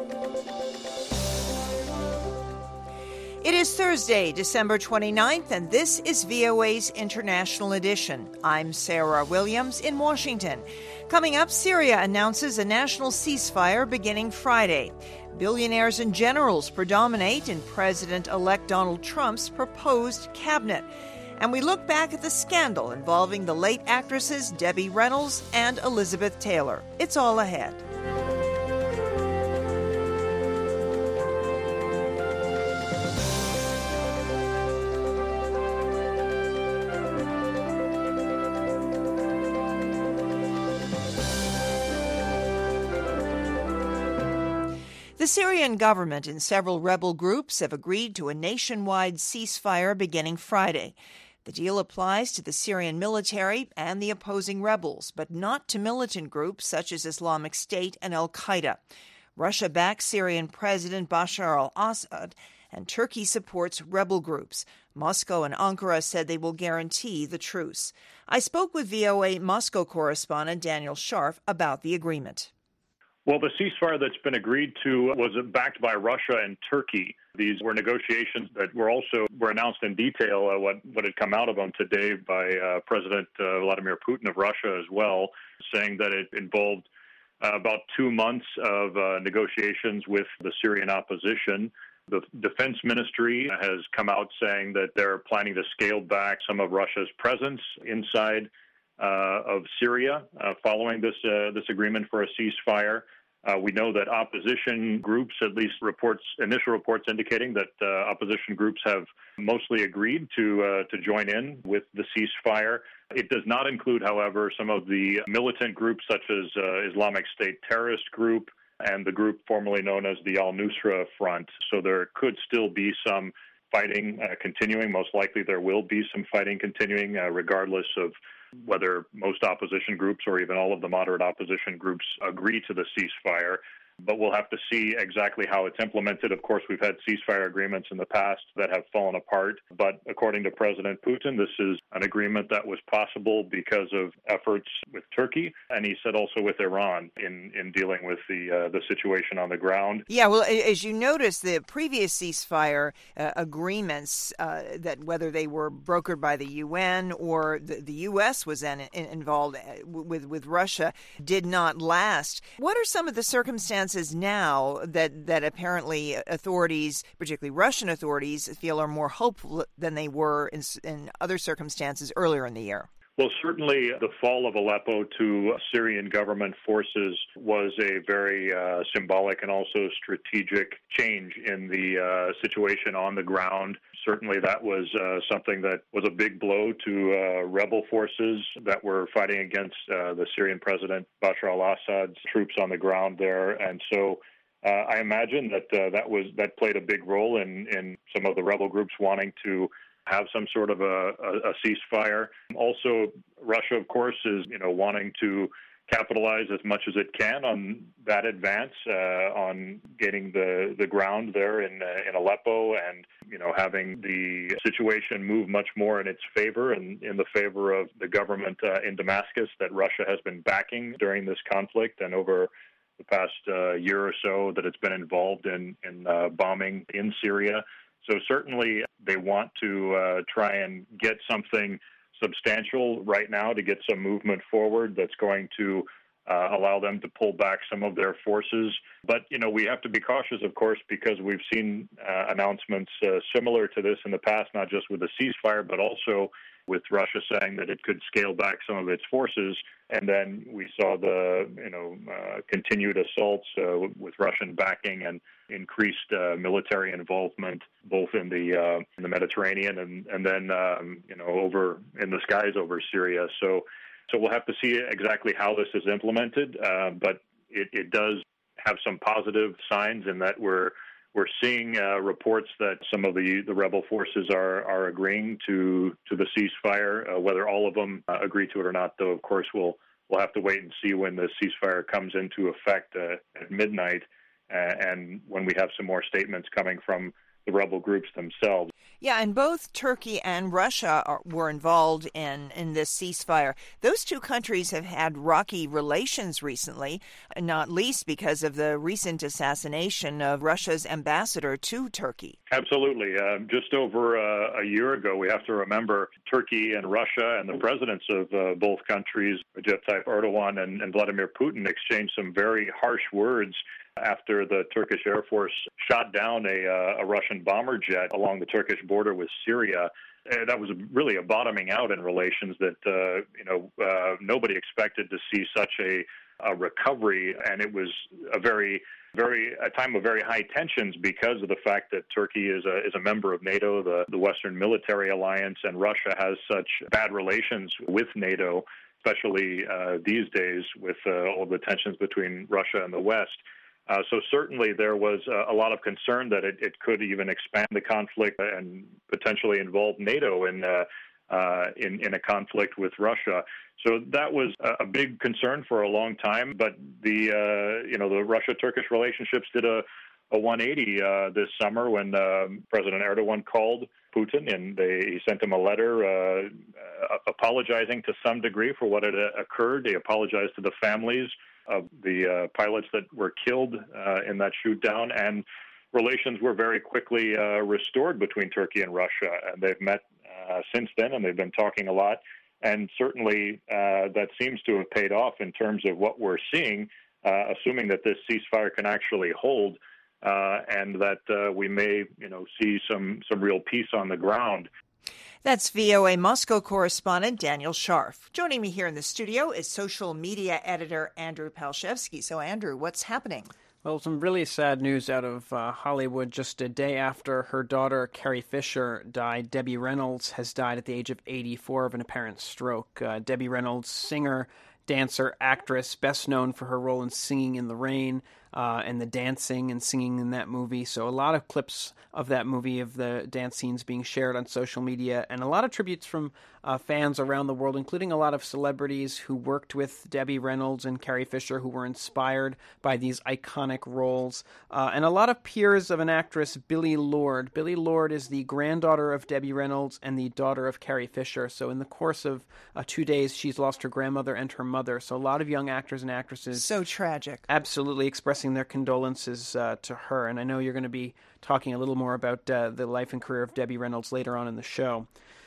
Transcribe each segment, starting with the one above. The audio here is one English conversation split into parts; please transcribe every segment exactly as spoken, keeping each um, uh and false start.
It is Thursday, December twenty-ninth, and this is V O A's International Edition. I'm Sarah Williams in Washington. Coming up, Syria announces a national ceasefire beginning Friday. Billionaires and generals predominate in President-elect Donald Trump's proposed cabinet. And we look back at the scandal involving the late actresses Debbie Reynolds and Elizabeth Taylor. It's all ahead. The Syrian government and several rebel groups have agreed to a nationwide ceasefire beginning Friday. The deal applies to the Syrian military and the opposing rebels, but not to militant groups such as Islamic State and al-Qaeda. Russia backs Syrian President Bashar al-Assad, and Turkey supports rebel groups. Moscow and Ankara said they will guarantee the truce. I spoke with V O A Moscow correspondent Daniel Scharf about the agreement. Well, the ceasefire that's been agreed to was backed by Russia and Turkey. These were negotiations that were also were announced in detail, uh, what, what had come out of them today by uh, President uh, Vladimir Putin of Russia as well, saying that it involved uh, about two months of uh, negotiations with the Syrian opposition. The Defense Ministry has come out saying that they're planning to scale back some of Russia's presence inside Uh, of Syria uh, following this uh, this agreement for a ceasefire. Uh, we know that opposition groups, at least reports, initial reports indicating that uh, opposition groups have mostly agreed to uh, to join in with the ceasefire. It does not include, however, some of the militant groups such as uh, Islamic State terrorist group and the group formerly known as the Al-Nusra Front. So there could still be some fighting uh, continuing. Most likely there will be some fighting continuing, uh, regardless of whether most opposition groups or even all of the moderate opposition groups agree to the ceasefire. But we'll have to see exactly how it's implemented. Of course, we've had ceasefire agreements in the past that have fallen apart. But according to President Putin, this is an agreement that was possible because of efforts with Turkey, and he said also with Iran in, in dealing with the uh, the situation on the ground. Yeah, well, as you notice, the previous ceasefire uh, agreements, uh, that whether they were brokered by the U N or the, the U S was in, in, involved with, with Russia, did not last. What are some of the circumstances now that, that apparently authorities, particularly Russian authorities, feel are more hopeful than they were in, in other circumstances earlier in the year? Well, certainly the fall of Aleppo to Syrian government forces was a very uh, symbolic and also strategic change in the uh, situation on the ground. Certainly that was uh, something that was a big blow to uh, rebel forces that were fighting against uh, the Syrian president Bashar al-Assad's troops on the ground there. And so uh, I imagine that uh, that was that played a big role in, in some of the rebel groups wanting to have some sort of a, a, a ceasefire. Also, Russia, of course, is you know wanting to capitalize as much as it can on that advance, uh, on getting the, the ground there in uh, in Aleppo, and you know having the situation move much more in its favor and in the favor of the government uh, in Damascus that Russia has been backing during this conflict and over the past uh, year or so that it's been involved in in uh, bombing in Syria. So certainly they want to uh, try and get something substantial right now to get some movement forward that's going to uh, allow them to pull back some of their forces. But, you know, we have to be cautious, of course, because we've seen uh, announcements uh, similar to this in the past, not just with the ceasefire, but also with Russia saying that it could scale back some of its forces. And then we saw the, you know, uh, continued assaults uh, with Russian backing and increased uh, military involvement, both in the uh, in the Mediterranean and and then um, you know over in the skies over Syria. So so we'll have to see exactly how this is implemented. Uh, but it, it does have some positive signs in that we're we're seeing uh, reports that some of the, the rebel forces are are agreeing to to the ceasefire. Uh, whether all of them uh, agree to it or not, though, of course, we'll we'll have to wait and see when the ceasefire comes into effect uh, at midnight. Uh, and when we have some more statements coming from the rebel groups themselves. Yeah, and both Turkey and Russia are, were involved in, in this ceasefire. Those two countries have had rocky relations recently, not least because of the recent assassination of Russia's ambassador to Turkey. Absolutely. Uh, just over uh, a year ago, we have to remember Turkey and Russia and the presidents of uh, both countries, Recep Tayyip Erdogan and, and Vladimir Putin, exchanged some very harsh words after the Turkish Air Force shot down a, uh, a Russian bomber jet along the Turkish border with Syria. Uh, that was really a bottoming out in relations that, uh, you know, uh, nobody expected to see such a, a recovery, and it was a very Very a time of very high tensions because of the fact that Turkey is a is a member of NATO, the, the Western Military Alliance, and Russia has such bad relations with NATO, especially uh, these days with uh, all the tensions between Russia and the West. Uh, so certainly there was uh, a lot of concern that it, it could even expand the conflict and potentially involve NATO in uh, uh, in, in a conflict with Russia. So that was a big concern for a long time. But the uh, you know the Russia-Turkish relationships did a, a one eighty uh, this summer when uh, President Erdogan called Putin, and they he sent him a letter uh, uh, apologizing to some degree for what had uh, occurred. They apologized to the families of the uh, pilots that were killed uh, in that shoot down, and relations were very quickly uh, restored between Turkey and Russia. And they've met uh, since then, and they've been talking a lot. And certainly uh, that seems to have paid off in terms of what we're seeing, uh, assuming that this ceasefire can actually hold uh, and that uh, we may, you know, see some, some real peace on the ground. That's V O A Moscow correspondent Daniel Scharf. Joining me here in the studio is social media editor Andrew Palshevsky. So, Andrew, what's happening? Well, some really sad news out of uh, Hollywood. Just a day after her daughter, Carrie Fisher, died, Debbie Reynolds has died at the age of eighty-four of an apparent stroke. Uh, Debbie Reynolds, singer, dancer, actress, best known for her role in Singing in the Rain uh, and the dancing and singing in that movie. So a lot of clips of that movie, of the dance scenes being shared on social media, and a lot of tributes from uh, fans around the world, including a lot of celebrities who worked with Debbie Reynolds and Carrie Fisher, who were inspired by these iconic roles, uh, and a lot of peers of an actress, Billie Lourd. Billie Lourd is the granddaughter of Debbie Reynolds and the daughter of Carrie Fisher. So in the course of uh, two days, she's lost her grandmother and her mother. So a lot of young actors and actresses. So tragic. Absolutely expressing their condolences uh, to her. And I know you're going to be talking a little more about uh, the life and career of Debbie Reynolds later on in the show.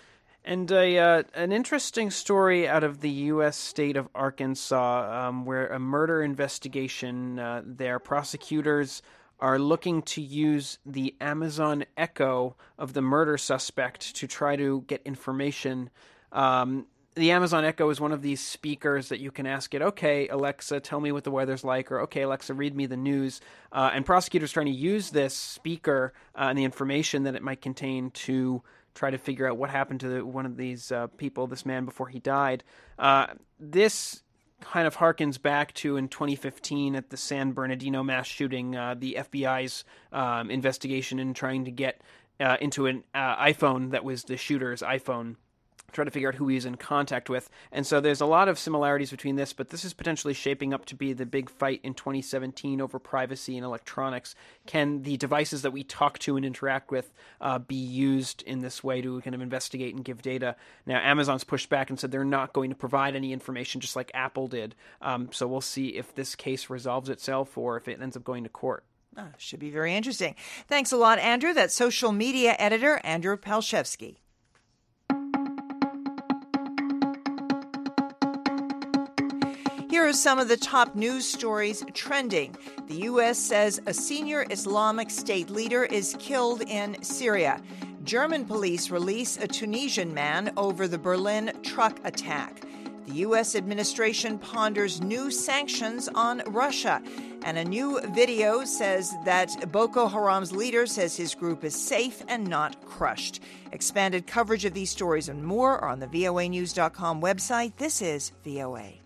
And a, uh, an interesting story out of the U S state of Arkansas, um, where a murder investigation uh, there, prosecutors are looking to use the Amazon Echo of the murder suspect to try to get information. Um, the Amazon Echo is one of these speakers that you can ask it, okay, Alexa, tell me what the weather's like, or okay, Alexa, read me the news. Uh, and prosecutors trying to use this speaker uh, and the information that it might contain to try to figure out what happened to the, one of these uh, people, this man, before he died. Uh, this kind of harkens back to in twenty fifteen at the San Bernardino mass shooting, uh, the F B I's um, investigation in trying to get uh, into an uh, iPhone that was the shooter's iPhone, try to figure out who he's in contact with. And so there's a lot of similarities between this, but this is potentially shaping up to be the big fight in twenty seventeen over privacy and electronics. Can the devices that we talk to and interact with uh, be used in this way to kind of investigate and give data? Now, Amazon's pushed back and said they're not going to provide any information, just like Apple did. Um, so we'll see if this case resolves itself or if it ends up going to court. Oh, should be very interesting. Thanks a lot, Andrew. That's social media editor Andrew Palshevsky. Here are some of the top news stories trending. The U S says a senior Islamic State leader is killed in Syria. German police release a Tunisian man over the Berlin truck attack. The U S administration ponders new sanctions on Russia. And a new video says that Boko Haram's leader says his group is safe and not crushed. Expanded coverage of these stories and more are on the V O A news dot com website. This is V O A.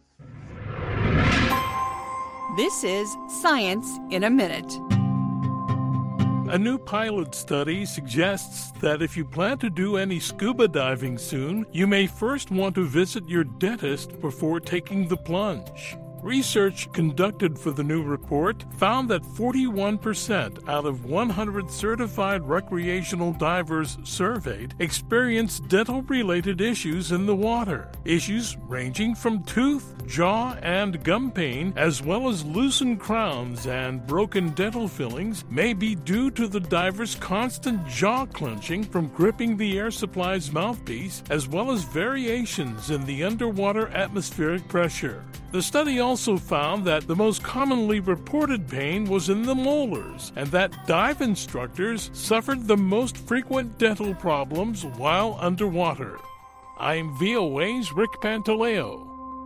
This is Science in a Minute. A new pilot study suggests that if you plan to do any scuba diving soon, you may first want to visit your dentist before taking the plunge. Research conducted for the new report found that forty-one percent out of one hundred certified recreational divers surveyed experienced dental-related issues in the water. Issues ranging from tooth, jaw, and gum pain, as well as loosened crowns and broken dental fillings, may be due to the diver's constant jaw clenching from gripping the air supply's mouthpiece, as well as variations in the underwater atmospheric pressure. The study also found that the most commonly reported pain was in the molars, and that dive instructors suffered the most frequent dental problems while underwater. I'm V O A's Rick Pantaleo.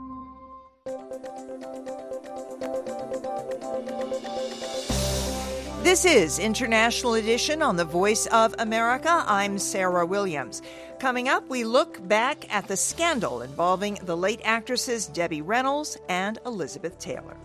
This is International Edition on the Voice of America. I'm Sarah Williams. Coming up, we look back at the scandal involving the late actresses Debbie Reynolds and Elizabeth Taylor.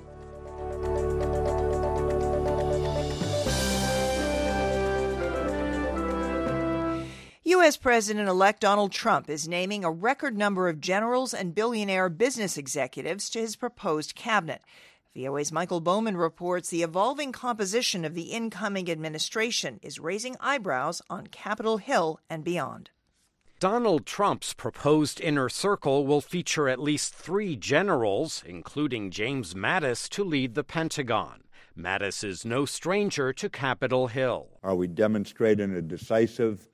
U S. President-elect Donald Trump is naming a record number of generals and billionaire business executives to his proposed cabinet. V O A's Michael Bowman reports the evolving composition of the incoming administration is raising eyebrows on Capitol Hill and beyond. Donald Trump's proposed inner circle will feature at least three generals, including James Mattis, to lead the Pentagon. Mattis is no stranger to Capitol Hill. Are we demonstrating a decisive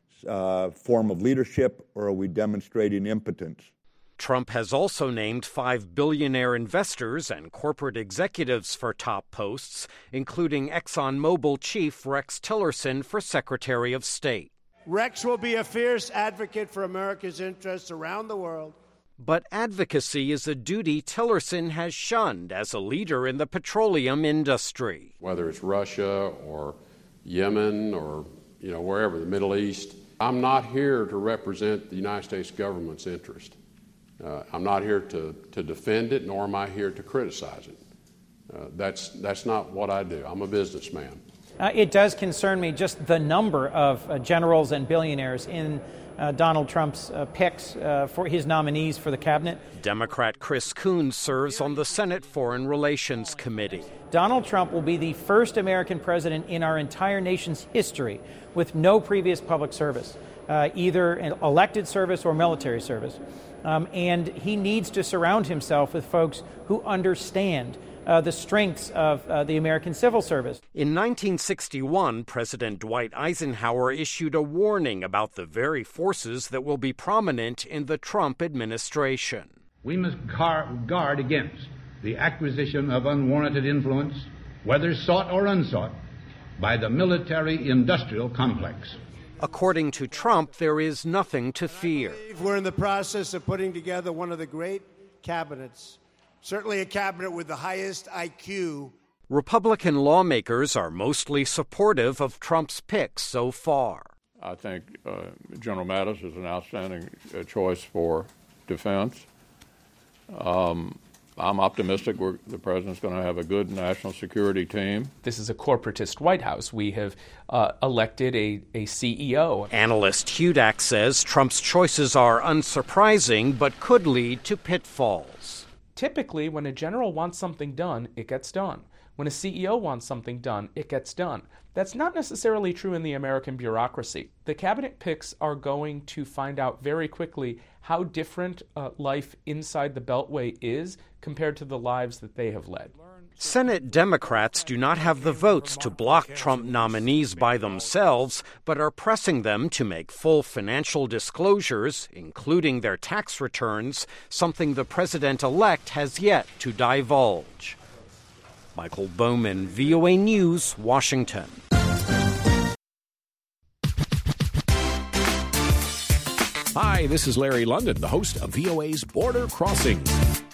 uh, form of leadership, or are we demonstrating impotence? Trump has also named five billionaire investors and corporate executives for top posts, including ExxonMobil chief Rex Tillerson for Secretary of State. Rex will be a fierce advocate for America's interests around the world. But advocacy is a duty Tillerson has shunned as a leader in the petroleum industry. Whether it's Russia or Yemen or, you know, wherever, the Middle East, I'm not here to represent the United States government's interest. Uh, I'm not here to, to defend it, nor am I here to criticize it. Uh, that's, that's not what I do. I'm a businessman. Uh, it does concern me just the number of uh, generals and billionaires in uh, Donald Trump's uh, picks uh, for his nominees for the cabinet. Democrat Chris Coons serves on the Senate Foreign Relations Committee. Donald Trump will be the first American president in our entire nation's history with no previous public service, uh, either elected service or military service. Um, and he needs to surround himself with folks who understand Uh, the strengths of uh, the American civil service. In nineteen sixty-one, President Dwight Eisenhower issued a warning about the very forces that will be prominent in the Trump administration. We must gar- guard against the acquisition of unwarranted influence, whether sought or unsought, by the military-industrial complex. According to Trump, there is nothing to fear. We're in the process of putting together one of the great cabinets. Certainly a cabinet with the highest I Q. Republican lawmakers are mostly supportive of Trump's picks so far. I think uh, General Mattis is an outstanding uh, choice for defense. Um, I'm optimistic we're, the president's going to have a good national security team. This is a corporatist White House. We have uh, elected a, a C E O. Analyst Hudak says Trump's choices are unsurprising but could lead to pitfalls. Typically, when a general wants something done, it gets done. When a C E O wants something done, it gets done. That's not necessarily true in the American bureaucracy. The cabinet picks are going to find out very quickly how different uh, life inside the Beltway is compared to the lives that they have led. Senate Democrats do not have the votes to block Trump nominees by themselves, but are pressing them to make full financial disclosures, including their tax returns, something the president-elect has yet to divulge. Michael Bowman, V O A News, Washington. Hi, this is Larry London, the host of V O A's Border Crossings.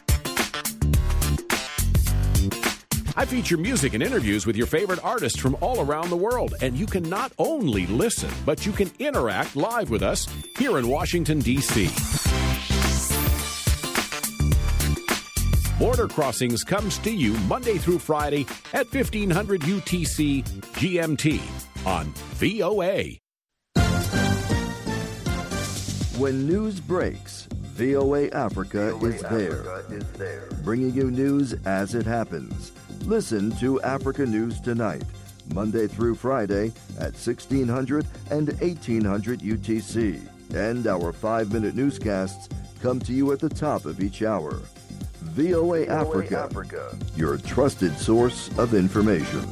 I feature music and interviews with your favorite artists from all around the world, and you can not only listen, but you can interact live with us here in Washington, D C Border Crossings comes to you Monday through Friday at fifteen hundred U T C G M T on V O A. When news breaks, V O A Africa is there, bringing you news as it happens. Listen to Africa News Tonight, Monday through Friday at sixteen hundred and eighteen hundred U T C. And our five-minute newscasts come to you at the top of each hour. V O A Africa, Africa, your trusted source of information.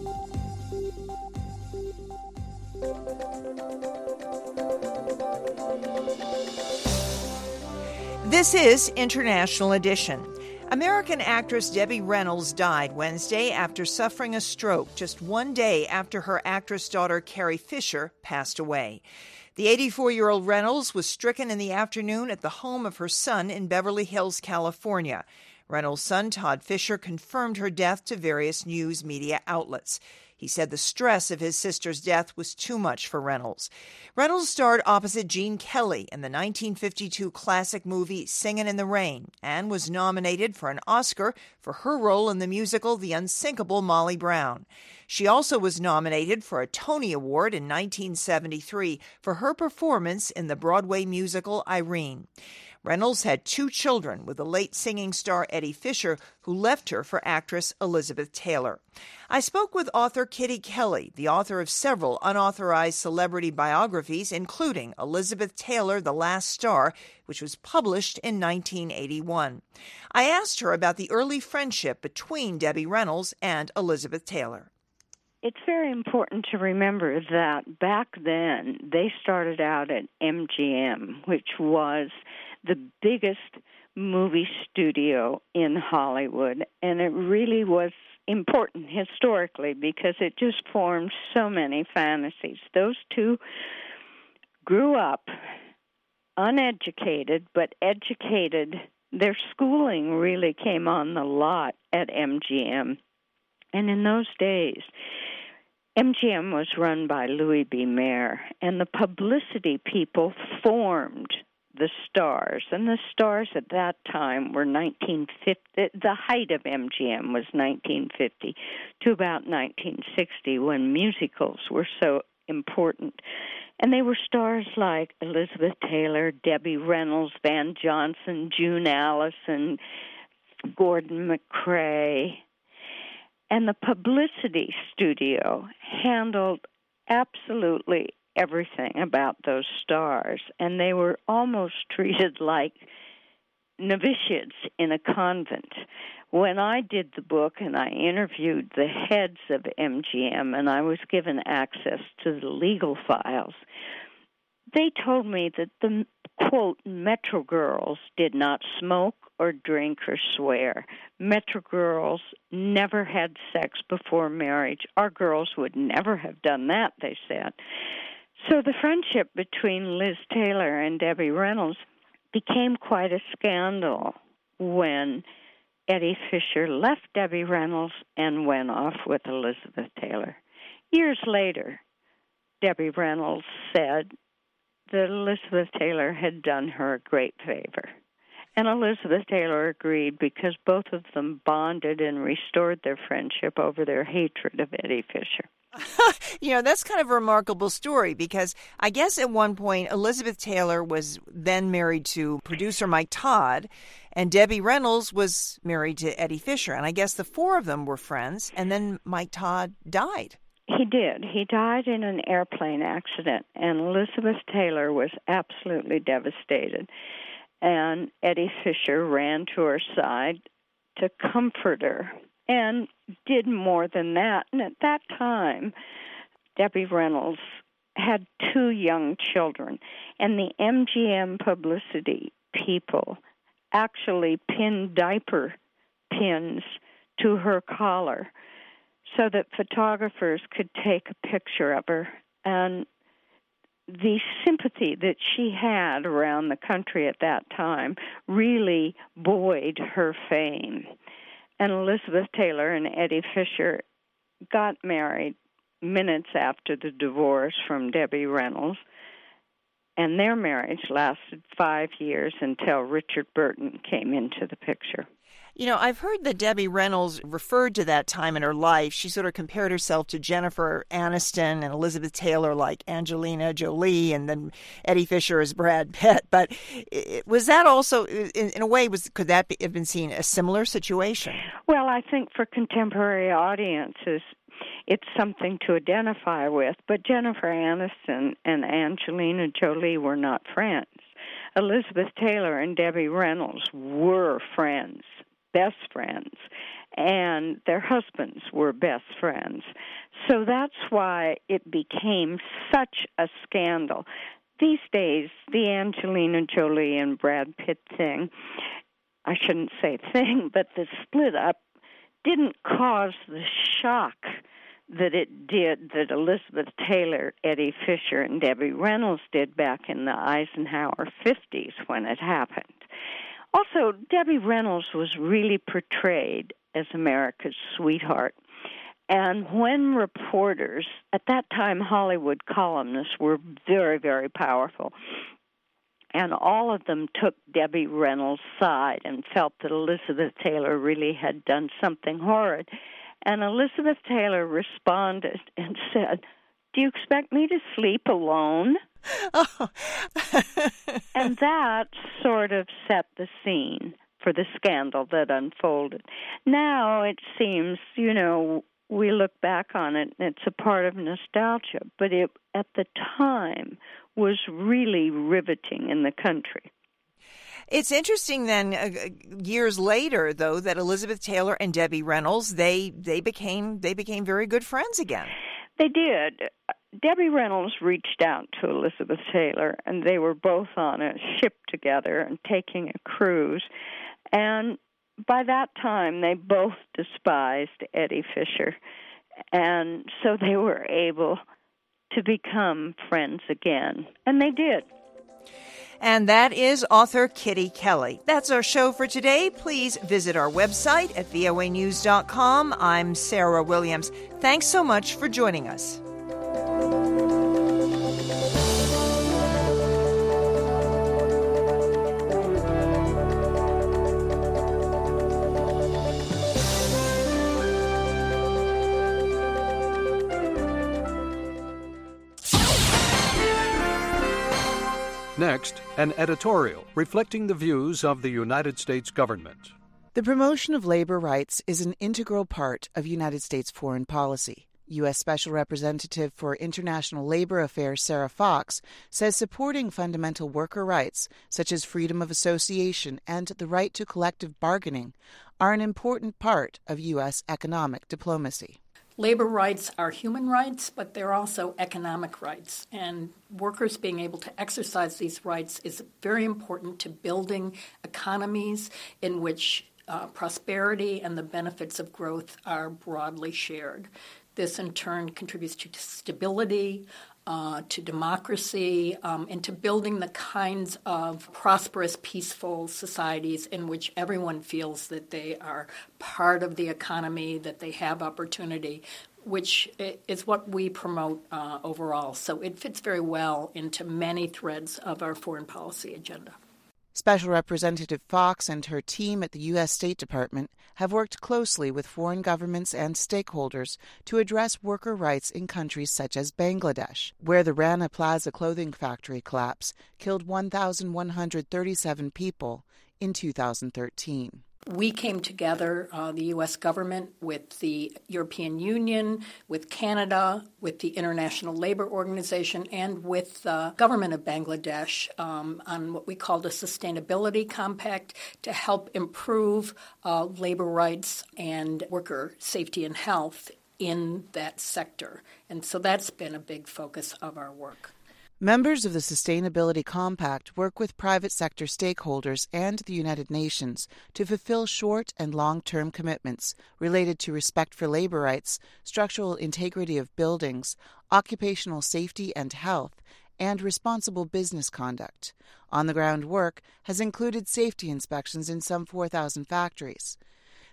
This is International Edition. American actress Debbie Reynolds died Wednesday after suffering a stroke just one day after her actress daughter Carrie Fisher passed away. The eighty-four-year-old Reynolds was stricken in the afternoon at the home of her son in Beverly Hills, California. Reynolds' son, Todd Fisher, confirmed her death to various news media outlets. He said the stress of his sister's death was too much for Reynolds. Reynolds starred opposite Gene Kelly in the nineteen fifty-two classic movie Singin' in the Rain and was nominated for an Oscar for her role in the musical The Unsinkable Molly Brown. She also was nominated for a Tony Award in nineteen seventy-three for her performance in the Broadway musical Irene. Reynolds had two children with the late singing star Eddie Fisher, who left her for actress Elizabeth Taylor. I spoke with author Kitty Kelly, the author of several unauthorized celebrity biographies, including Elizabeth Taylor, The Last Star, which was published in nineteen eighty-one. I asked her about the early friendship between Debbie Reynolds and Elizabeth Taylor. It's very important to remember that back then they started out at M G M, which was the biggest movie studio in Hollywood, and it really was important historically because it just formed so many fantasies. Those two grew up uneducated but educated. Their schooling really came on the lot at M G M. And in those days, M G M was run by Louis B. Mayer, and the publicity people formed the stars. And the stars at that time were nineteen fifty. The height of M G M was nineteen fifty to about nineteen sixty, when musicals were so important. And they were stars like Elizabeth Taylor, Debbie Reynolds, Van Johnson, June Allison, Gordon MacRae. And the publicity studio handled absolutely everything about those stars, and they were almost treated like novitiates in a convent. When I did the book and I interviewed the heads of M G M and I was given access to the legal files, they told me that the, quote, Metro girls did not smoke or drink or swear. Metro girls never had sex before marriage. Our girls would never have done that, they said. So the friendship between Liz Taylor and Debbie Reynolds became quite a scandal when Eddie Fisher left Debbie Reynolds and went off with Elizabeth Taylor. Years later, Debbie Reynolds said that Elizabeth Taylor had done her a great favor. And Elizabeth Taylor agreed because both of them bonded and restored their friendship over their hatred of Eddie Fisher. You know, that's kind of a remarkable story because I guess at one point Elizabeth Taylor was then married to producer Mike Todd and Debbie Reynolds was married to Eddie Fisher. And I guess the four of them were friends, and then Mike Todd died. He did. He died in an airplane accident, and Elizabeth Taylor was absolutely devastated. And Eddie Fisher ran to her side to comfort her and did more than that. And at that time, Debbie Reynolds had two young children, and the M G M publicity people actually pinned diaper pins to her collar so that photographers could take a picture of her. And the sympathy that she had around the country at that time really buoyed her fame. And Elizabeth Taylor and Eddie Fisher got married minutes after the divorce from Debbie Reynolds, and their marriage lasted five years until Richard Burton came into the picture. You know, I've heard that Debbie Reynolds referred to that time in her life. She sort of compared herself to Jennifer Aniston and Elizabeth Taylor like Angelina Jolie, and then Eddie Fisher as Brad Pitt. But was that also, in, in a way, was could that be, have been seen a similar situation? Well, I think for contemporary audiences, it's something to identify with. But Jennifer Aniston and Angelina Jolie were not friends. Elizabeth Taylor and Debbie Reynolds were friends. Best friends, and their husbands were best friends. So that's why it became such a scandal. These days, the Angelina Jolie and Brad Pitt thing, I shouldn't say thing, but the split up didn't cause the shock that it did that Elizabeth Taylor, Eddie Fisher, and Debbie Reynolds did back in the Eisenhower fifties when it happened. Also, Debbie Reynolds was really portrayed as America's sweetheart. And when reporters, at that time Hollywood columnists were very, very powerful, and all of them took Debbie Reynolds' side and felt that Elizabeth Taylor really had done something horrid. And Elizabeth Taylor responded and said, "Do you expect me to sleep alone?" Oh. And that sort of set the scene for the scandal that unfolded. Now it seems, you know, we look back on it and it's a part of nostalgia, but it at the time was really riveting in the country. It's interesting then, uh, years later, though, that Elizabeth Taylor and Debbie Reynolds, they, they became they became very good friends again. They did. Debbie Reynolds reached out to Elizabeth Taylor, and they were both on a ship together and taking a cruise. And by that time, they both despised Eddie Fisher. And so they were able to become friends again. And they did. And that is author Kitty Kelly. That's our show for today. Please visit our website at V O A news dot com. I'm Sarah Williams. Thanks so much for joining us. Next, an editorial reflecting the views of the United States government. The promotion of labor rights is an integral part of United States foreign policy. U S. Special Representative for International Labor Affairs Sarah Fox says supporting fundamental worker rights, such as freedom of association and the right to collective bargaining, are an important part of U S economic diplomacy. Labor rights are human rights, but they're also economic rights. And workers being able to exercise these rights is very important to building economies in which uh, prosperity and the benefits of growth are broadly shared. This, in turn, contributes to stability, uh, to democracy, um, and to building the kinds of prosperous, peaceful societies in which everyone feels that they are part of the economy, that they have opportunity, which is what we promote uh, overall. So it fits very well into many threads of our foreign policy agenda. Special Representative Fox and her team at the U S. State Department have worked closely with foreign governments and stakeholders to address worker rights in countries such as Bangladesh, where the Rana Plaza clothing factory collapse killed one thousand one hundred thirty-seven people in two thousand thirteen. We came together, uh, the U S government, with the European Union, with Canada, with the International Labour Organization, and with the government of Bangladesh um, on what we called a sustainability compact to help improve uh, labor rights and worker safety and health in that sector. And so that's been a big focus of our work. Members of the Sustainability Compact work with private sector stakeholders and the United Nations to fulfill short and long-term commitments related to respect for labor rights, structural integrity of buildings, occupational safety and health, and responsible business conduct. On-the-ground work has included safety inspections in some four thousand factories.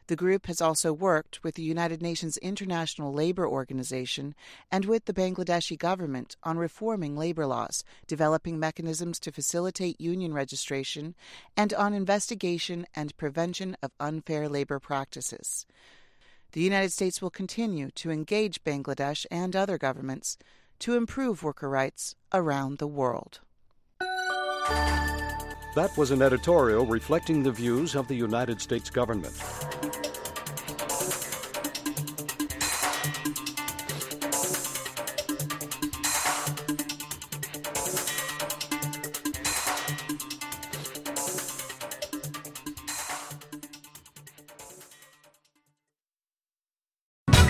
The group has also worked with the United Nations International Labour Organization and with the Bangladeshi government on reforming labour laws, developing mechanisms to facilitate union registration, and on investigation and prevention of unfair labour practices. The United States will continue to engage Bangladesh and other governments to improve worker rights around the world. That was an editorial reflecting the views of the United States government.